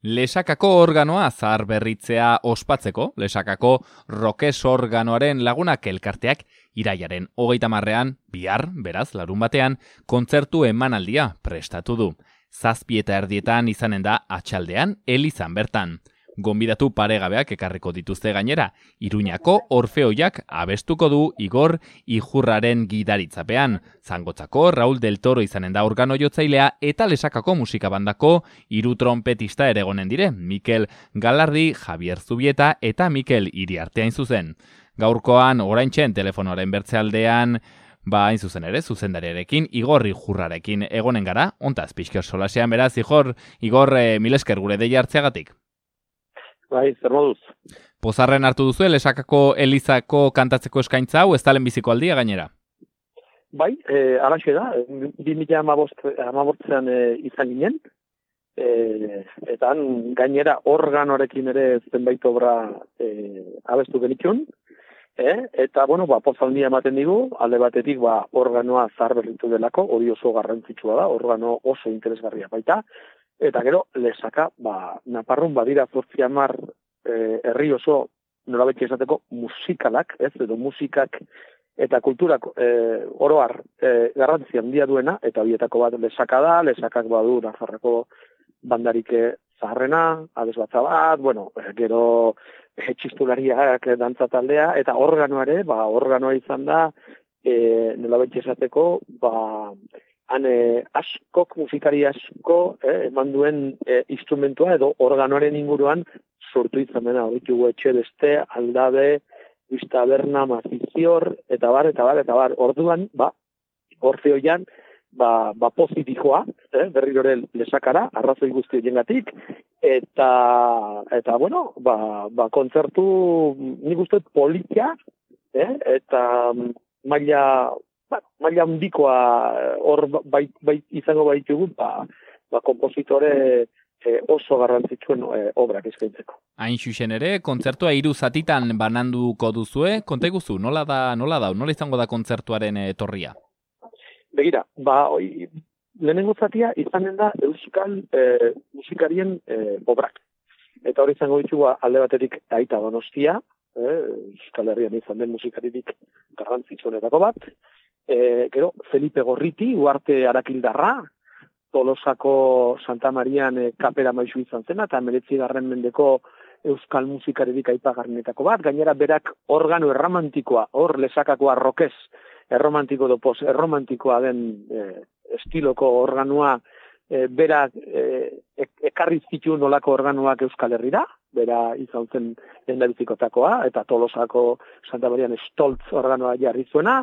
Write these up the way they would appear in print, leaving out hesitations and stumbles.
Lesakako organoa zahar berritzea ospatzeko, Lesakako Rokes organoaren lagunak elkarteak iraiaren 30ean, bihar, beraz, larun batean, kontzertu emanaldia prestatu du. 7:30 izanen da atxaldean, elizan bertan. Gonbidatu paregabeak ekarriko dituzte gainera, Iruñako Orfeoiak abestuko du Igor Ijurraren gidaritzapean. Zangotzako Raúl del Toro izanen da organo jotzailea eta Lesakako musikabandako 3 trompetista ere egonen dire, Mikel Galardi, Javier Zubieta eta Mikel Iriarte hain zuzen. Gaurkoan oraintxen telefonoaren bertzealdean, hain zuzen ere, zuzendariarekin, Igor Ijurrarekin egonen gara, ontaz pixker solasean beraz, Igor, mil esker gure deia hartzeagatik. Bai, zer moduz. Pozarren hartu duzu, Lesakako Elizako kantatzeko eskaintza hau, ez talen biziko aldia gainera? Bai, alaxe da, 2015an izan ginen, eta gainera organorekin ere zenbait obra abestu genitxun, eta, pozaldia ematen digu, alde batetik, organoa zaharberritu delako, hori oso garrantzitsua da, organo oso interesgarria baita, eta gero, Lesaka, Naparrun badira 8 herri oso nolabait esateko musikalak, edo musikak eta kulturak oroar garrantzi handia duena, eta horietako bat Lesaka da, Lesakak badu Nafarroko bandarik zaharrena, abesbatza bat, gero txistulariak dantza taldea, eta organoare, organoa izan da, nolabait esateko, musikari asko eman duen instrumentua edo organoaren inguruan sortu izan dena, horitugu etxe beste, aldabe, Taberna, Mazizior, eta bar. Orduan, Orfeoian, pozik dijoa, berrirore Lesakara, arrazoi guzti jengatik, eta kontzertu, nik uste politia, eta maila handikoa hor izango baitugu, kompositore oso garrantzitsuen obrak eskaintzeko. Hain xuxen ere, kontzertua 3 zatitan bananduko duzue, konta iguzu, nola izango da kontzertuaren etorria? Begira, lehenengo zatia izanen da euskal musikarien obrak. Eta hori izango ditugu alde batetik Aita Donostia, Euskal Herrian izan den musikaritik garrantzitsuenetako bat, gero Felipe Gorriti, Uarte Arakildarra, Tolosako Santa Marian kapera maisu izan zena, eta 19. mendeko euskal musikaritik aipagarrienetako bat, gainera berak organo erromantikoa, hor Lesakakoa Rokes, erromantiko edo post-erromantikoa den estiloko organoa, berak ekarri zituen nolako organoak Euskal Herrira, bera izan zen lehendabizikotakoa, eta Tolosako Santa Marian Stoltz organoa jarri zuena,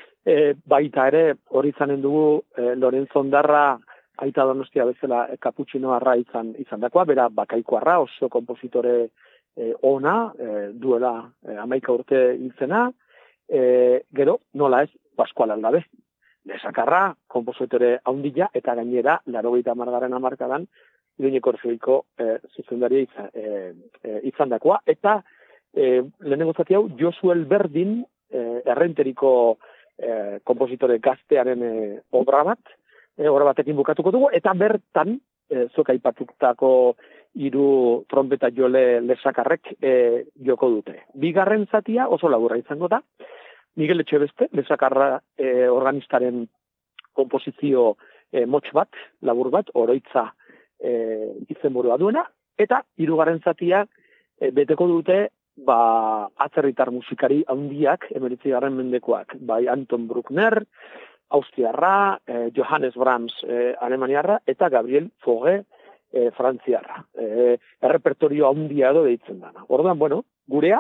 baita ere hori izanen dugu Lorenzo Ondarra Aita Donostia bezala kaputxinoarra izan dakoa, bera bakaikoarra, oso kompositore ona, duela 11 urte hiltzena, gero nola ez, Pascual Aldabe, Lesakarra, kompositore haundila, eta gainera, 80. hamarkadan, Iruñeko Orfeoiko zuzendaria izan dakoa, eta lehenengo zati hau, Josuel Berdin, Errenteriko kompositore gaztearen obra batekin bukatuko dugu, eta bertan, zuek aipatutako 3 trompeta jole Lesakarrek joko dute. Bigarren zatia oso laburra izango da, Miguel Etxebeste, Lesakarra organistaren komposizio motx bat, labur bat, oroitza izenburua duena, eta 3. zatia beteko dute atzerritar musikari handiak, 19. mendekoak, bai Anton Bruckner, Austriarra, Johannes Brahms alemaniarra, eta Gabriel Fauré frantziarra. Errepertorio handia edo deitzen dana. Orduan, gurea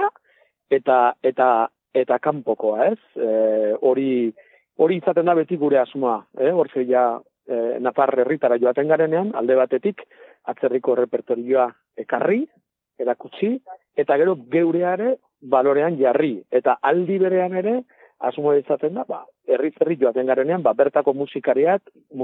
eta kanpokoa, ez? Hori izaten da beti gure asmoa, Orfeoia Napar herritara joaten garenean, alde batetik atzerriko errepertorioa ekarri, erakutsi, eta gero geureare balorean jarri, eta aldi berean ere asmo izaten da, herri joaten garenean, bertako musikariak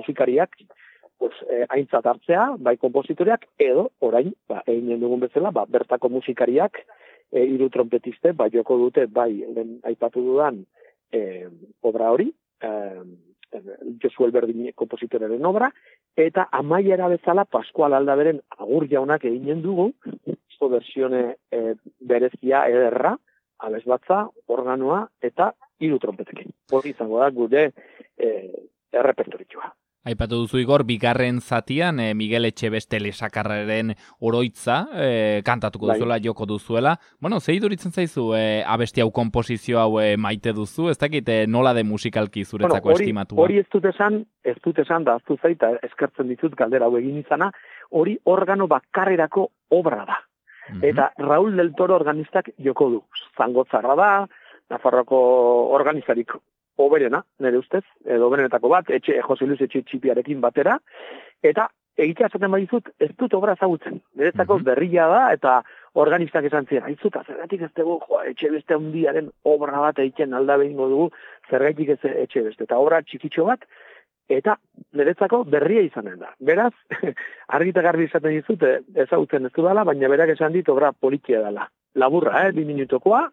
aintzat hartzea, bai kompositoreak, edo orain, eginen dugun bezala, bertako musikariak 3 trompetiste, joko dute, bai, aipatu dudan obra hori, Josu Elberdin kompositorearen obra, eta amaiera bezala Pascual Aldaberen Agur jaunak eginen dugu, versione berezia ederra, abesbatza, organoa eta 3 trompetekin. Hori izango da gure errepertoritua. Aipatu duzu Igor, bigarren zatian Miguel Etxebeste lesakarraren oroitza kantatuko duzuela, joko duzuela. Bueno, ze iduritzen zaizu abesti hau konposizio hau maite duzu? Ez dakit nola de musikalki zuretzako estimatua? Hori ez dut esan da, aztu zaita, eskertzen ditut galdera hau egin izana, hori organo bakarrerako obra da. Eta Raúl del Toro organistak joko du. Zangotzarra da, Nafarroako organizarik oberena, nire ustez, edo oberenetako bat, Jose Luis Etxepiarekin batera, eta egitea esaten badizut, ez dut obra ezagutzen. Niretzako berria da, eta organistak esan ziren, haizut, zergatik ez dugu, Etxebeste handiaren obra bat egiten alda behingo dugu, zergatik ez Etxebeste, eta obra txikitxo bat, eta niretzako berria izanen da. Beraz, argita garbi izaten dizut, ezagutzen ez dudala, baina berak esan dit obra politia dela. Laburra, 2 minutokoa,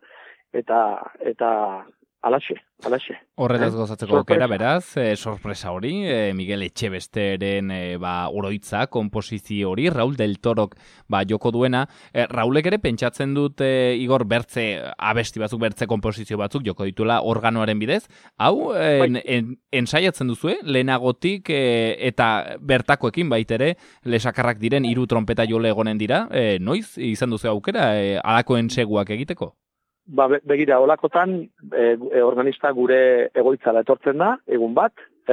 eta alaxe. Horretaz gozatzeko aukera, beraz, sorpresa hori, Miguel Etxebesteren oroitza, komposizio hori, Raúl del Torok joko duena. Raúlek ere pentsatzen dut, Igor, bertze abesti batzuk, bertze komposizio batzuk joko dituela organoaren bidez. Hau, ensaiatzen duzue, lehenagotik eta bertakoekin baitere, lesakarrak diren 3 trompeta jole egonen dira. Noiz izan duzu aukera, halako entseguak egiteko? Begira, olakotan organista gure egoitzala etortzen da, egun bat,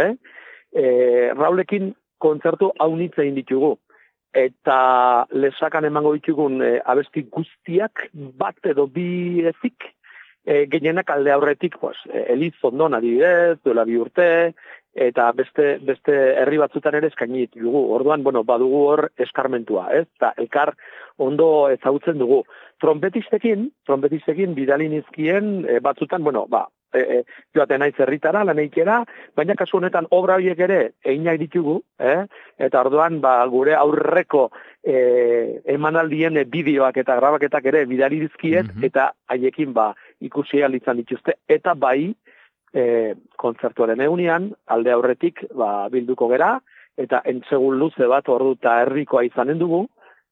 Raulekin kontzertu haunitz egin ditugu, eta lesakan emango ditugun abesti guztiak bat edo 2 ezik, gehienak alde aurretik, Eliz Ondon adibidez, duela 2 urte, eta beste herri batzutan ere eskaini ditugu. Orduan, badugu hor eskarmentua, eta elkar ondo ezagutzen dugu. Trompetistekin bidali nizkien batzutan, joaten naiz herritara, laneikera, baina kasu honetan obra horiek ere egin nahi ditugu, eta orduan gure aurreko emanaldien bideoak eta grabaketak ere bidali dizkiet, eta haiekin ikusi ahal izan dituzte, eta kontzertuaren egunean, alde aurretik bilduko gera, eta entsegun luze bat ordu eta herrikoa izanen dugu,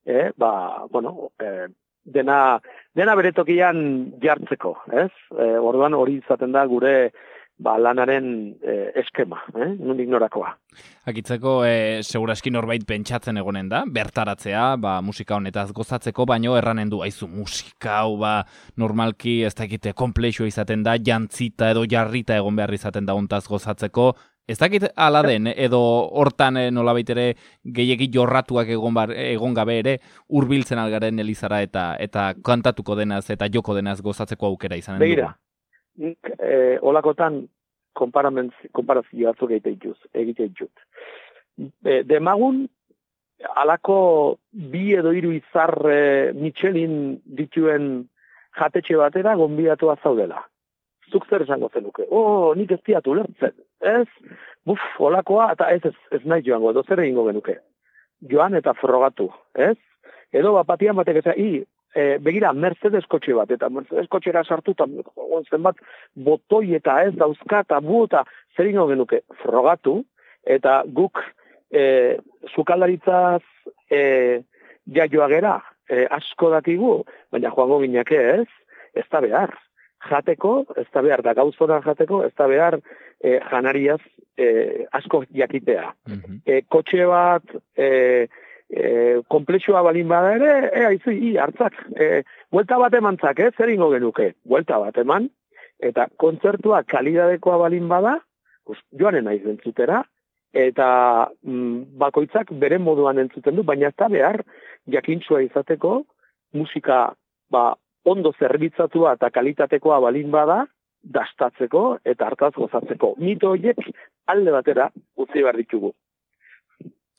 dena bere tokian jartzeko, ez? Orduan hori izaten da gure lanaren eskema, nondik norakoa. Akitzeko, seguraski norbait pentsatzen egonen da, bertaratzea, musika honetaz gozatzeko, baino erranen du, aizu musika hau, normalki ez dakite komplexua izaten da, jantzita edo jarrita egon behar izaten da hontaz gozatzeko. Ez dakit ala den, edo hortan nolabait ere gehiegi jorratuak egon gabe ere hurbiltzen algaren elizara eta kantatuko denaz eta joko denaz gozatzeko aukera izanen dugu. Begira, olakotan konparazio batzuk egite ditut. Demagun, alako 2 edo 3 izar Michelin dituen jatetxe batera gonbidatua zaudela. Zuk zer esango zenuke? Nik ez diatu lertzen. Ez, olakoa, eta ez nahi joango, edo zer egingo genuke. Joan eta frogatu, ez? Edo batian batek begira, Mercedes kotxe bat, eta Mercedes kotxera sartu, eta zenbat botoi eta ez dauzka, eta eta zer egingo genuke? Frogatu, eta guk sukaldaritzaz jaioa gera, asko dakigu, baina joango gineke, ez da behar. Jateko, ez da behar, da gauzonan jateko, ez da behar janariaz asko jakitea. Kotxe bat, komplexua balin bada ere, hartzak, buelta bat emantzak, zer ingo genuke? Buelta bat eman, eta kontzertua kalidadekoa balin bada, joanen naiz entzutera, eta bakoitzak bere moduan entzuten du, baina ez da behar jakintsua izateko musika, ondo zerbitzatua eta kalitatekoa balin bada, dastatzeko eta hartaz gozatzeko. Mito horiek alde batera utzi behar ditugu.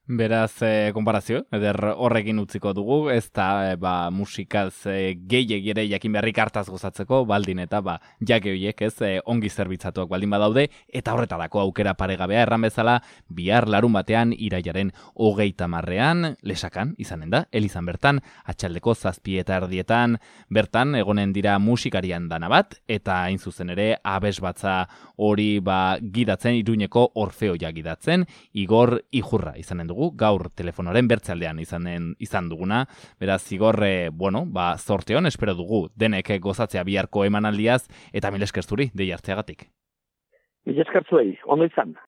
Beraz, konparazio, eder horrekin utziko dugu, ez da musikaz gehiegi ere jakin beharrik hartaz gozatzeko, baldin eta jake horiek ez ongi zerbitzatuak baldin badaude, eta horretarako aukera paregabea erran bezala, bihar larun batean irailaren 30ean, Lesakan izanen da, elizan bertan, atxaldeko 7:30 bertan, egonen dira musikarian dana bat, eta hain zuzen ere, abesbatza hori gidatzen, Iruñeko Orfeoia gidatzen, Igor Ijurra izanen dugu, gaur telefonoren bertzealdean izan duguna, beraz Igor, zorte hon, espero dugu denek gozatzea biharko emanaldiaz, eta mil esker zuri, dei hartzeagatik. Mil esker zuei, ondo izan.